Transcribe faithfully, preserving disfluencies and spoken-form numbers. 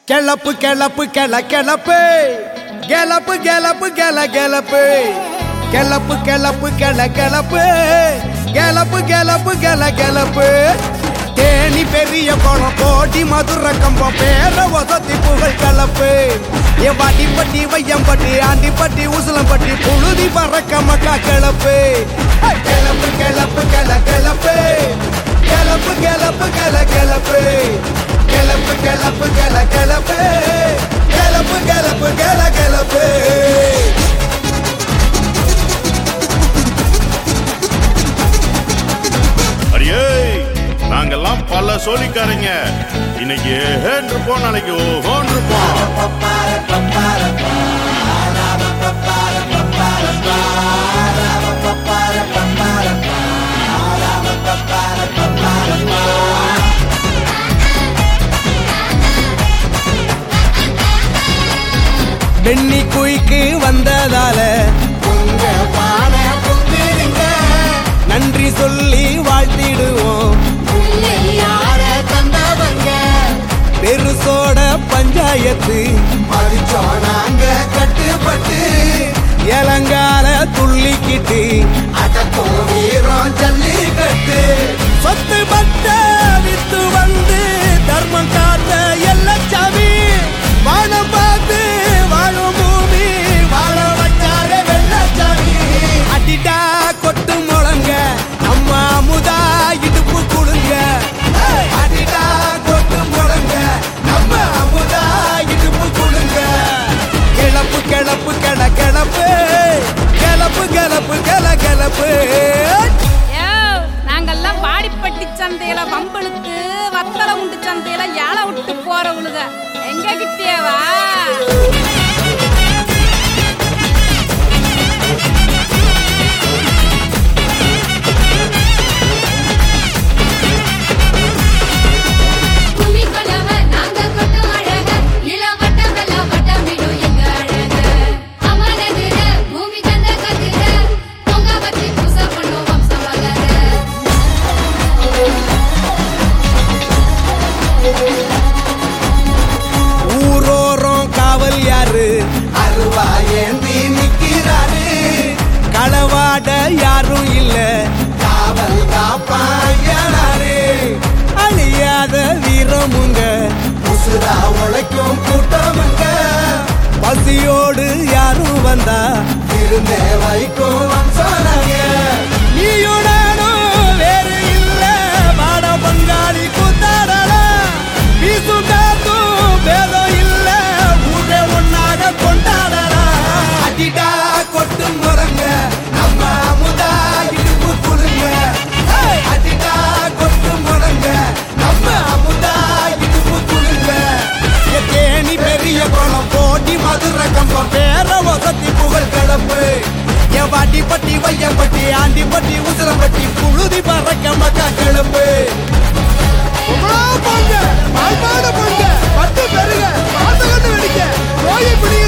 club கிளப்பு கிள கிளப்பு கிளப்பு கிளப்பு கிள கிளப்பு கிளப்பு கிளப்பு கிள கிளப்பு கிளப்பு கிளப்பு கிள கிளப்பு தேனி பெரிய குளம் கோடி மதுரை கம்பம் பேர வசதி புகழ் கிளப்பு ஏ வாடிப்பட்டி வையம்பட்டி ஆண்டிப்பட்டி உசலம்பட்டி புழுதி பறக்க மக்கா கிளப்பு கிளப்பு கிளப்பு கிள கிளப்பு கிளப்பு கிளப்பு கிள கிளப்பு கிளப்பு கிளப்பு கிள கிளப்பு கிளப்பு கிளப்பு கிள கிளப்பு அடியே நாங்கெல்லாம் பல சோழிக்காரங்க இன்னைக்கு ஏன் இருப்போம் நாளைக்கு ஓஹோன் இருப்போம் பெண்ணி குயிக்கு வந்ததால உங்க பாட புத்திருங்க நன்றி சொல்லி வாழ்த்திடுவோம் பெருசோட பஞ்சாயத்து மதிச்சோம் நாங்க கட்டுப்பட்டு இளங்கால துள்ளிக்கிட்டு அடக்கோ வீரம் ஜல்லிக்கட்டு சொத்து பட்ட வித்து வந்து தர்மம் காத்த எல்லச்சாமி வானம் பார்த்து வாழும் பூமி வாழ வச்சார வெள்ளச்சாமி அடிடா கொட்டு முழங்க நம்ம அமுதா இடுப்பு குடுங்க அடிடா கொட்டு முழங்க நம்ம அமுதா இடுப்பு குடுங்க கிளப்பு கிளப்பு கிள கிளப்பு கிளப்பு கிளப்பு கிள கிளப்பு நாங்கெல்லாம் வாடிப்பட்டி சந்தையில வம்பளுக்கு வத்தலை உண்டு சந்தையில யாழை விட்டு போறவளுக எங்க கிட்டேவா அருவாயேந்தி நிக்கிறாரு களவாட யாரும் இல்ல காவல் காப்பாயனாரு அழியாத வீரமுங்க உசுரா உழைக்கும் கூட்டமுங்க பசியோடு யாரும் வந்தா இருந்தே வைக்கும் வம்சனாங்க நீயுடானும் வேறு இல்ல வாட பங்காளி கூத்தாடலாம் வீசும் காத்தும் வேதம் இல்ல ஊரே ஒன்னாக கொண்டாடலாம் அடிடா கொட்டு முறங்க நம்ம அமுதா இடுப்பு குடுங்க அடிடா கொட்டு முறங்க நம்ம அமுதா இடுப்பு குடுங்க தேனி பெரிய குளம் போட்டி மதுரை கம்பம் பேர வசதி புகழ் கிளப்பு என் வாட்டிப்பட்டி வையம்பட்டி ஆண்டிப்பட்டி உசலம்பட்டி புழுதி பறக்க மக்கா கிளப்பு போங்க பட்டு பெருக பாத்து கண்டு வெடிக்க நோயை பிடிங்க